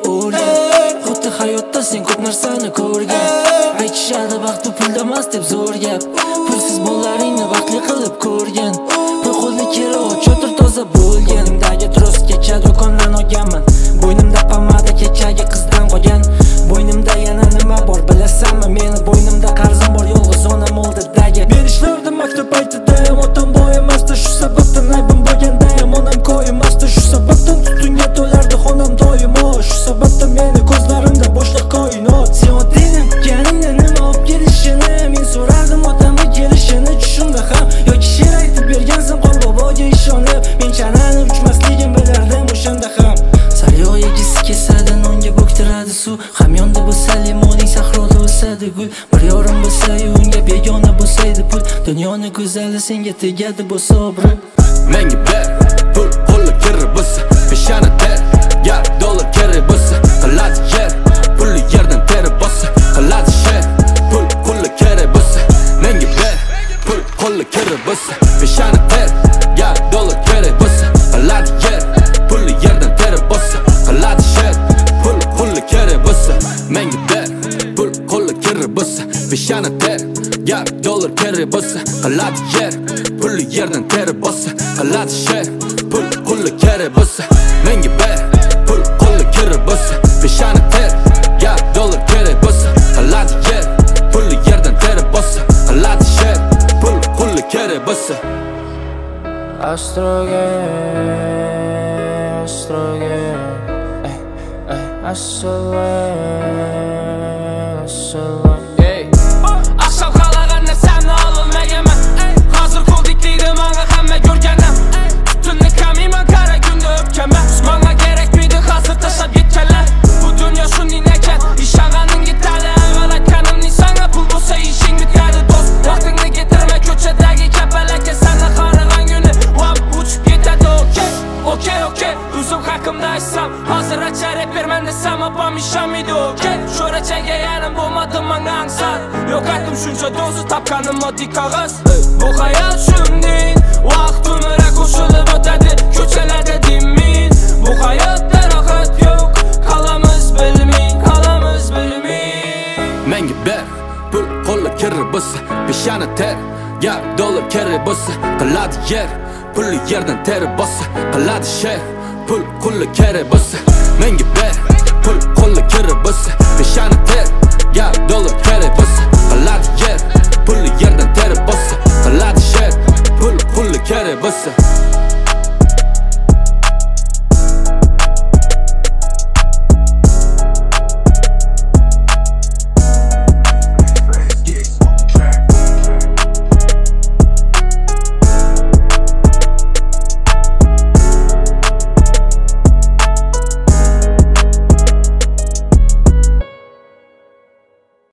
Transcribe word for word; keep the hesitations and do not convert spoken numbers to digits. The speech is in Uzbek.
o'rgan. Xuddi hayotda sen ko'p narsani ko'rgan. Aytishadi vaqt pulda emas deb zo'r gap. Pulsiz bo'laringni vaqtli qilib ko'rgan. Pul qo'lni kira ol, cho'tir toza bo'lgan. Dagi tros kecha do'kondan olganman. Bo'ynimda pomada kechagi qizdan qolgan. Bo'ynimda yana nima bor bilasanmi? Meni bo'ynimda qarzim bor, yolg'iz onam oldidagi. Men ishlardim maktab paytida, otam boy emasdi, shu sababdan aybim bo'lganda ham onam koyimasdi. Shu sababdan tutunga to'lardi xonam doimo. Shu sababdan meni ko'zlarimda bo'shliq koinot. Sen otaning yaningda nima olib kelishini men so'radim, otamga kelishini tushimda ham. Yoki she'r aytib bergansan qol boboga ishonib, men chanani uchmasligim bilardim o'shanda ham. Sariyog' yegisi kesadi, nonga bo'ktiradi suv. Hamyonda bo'lsa limoning, sahroda o'sadi gul. Bir yorim bo'lsa unga begona bo'lsaydi pul. Dunyoning go'zali senga tegadi bo'lsa obro'. Menga ber pul qo'lga kirib bo'lsa, peshona ter, yar dollar kerak bo'lsa, qiladi yer, pulli yerdan terib bo'lsa, qiladi sher. Pul qo'lga kerak bo'lsa, menga ber pul qo'lga kirib bo'lsa, peshona ter, yar dollar kerak bo'lsa, qiladi yer, pulli yerdan terib bo'lsa, qiladi sher. Pul qo'lga kerak bo'lsa, menga ber pul qo'lga kirib bo'lsa, peshona ter, yar dollar kerak bo'lsa, qiladi yer, pulli yerdan terib bo'lsa, qiladi sher. Pul qo'lga kerak bo'lsa, menga ber pul qo'lga kirib bo'lsa, peshona ter, yar dollar kerak bo'lsa, qiladi yer, pulli yerdan terib bo'lsa, qiladi sher. Pul qo'lga kerak bo'lsa. Astrogen, astrogen, ey, ey, astrogen, astrogen. Akşam kalağan neseni alınmayaman. Hazır kolduk deydi bana hamma görgenim. Tütünlü kamiman kara günde öpkemen. Bana gerek miydi hazır taşab yetkenler. Bu dünya şunu neken İşağanın gitarlı evvel ni sana pul bulsa işin bitmedi dost. Vaktini getirme köçedeki kepeleke sana karılan günü Vap uçup yetedi okey. Okey okey Üzüm hakkımda açsam hazır açar hep vermen desem apam işamıydı okey. Şöreçege yarın bulmadım bana ansar. Yok aytım şunca dozu tapkanım o dik ağız. Bu hayat şundin Vakt ömüre koşulup ötedi köçelerde dimmin. Bu hayatta rahat yok Kalamız bilmin, kalamız bilmin. Menga ber pul qo'lga kirib bo'lsa, peshona ter, yar dollar kerak bo'lsa, qiladi yer, pulli yerdan terib bo'lsa, qiladi sher. Pul qo'lga kerak bo'lsa, menga ber pul qo'lga kirib bo'lsa, peshona ter, yar dollar kerak bo'lsa,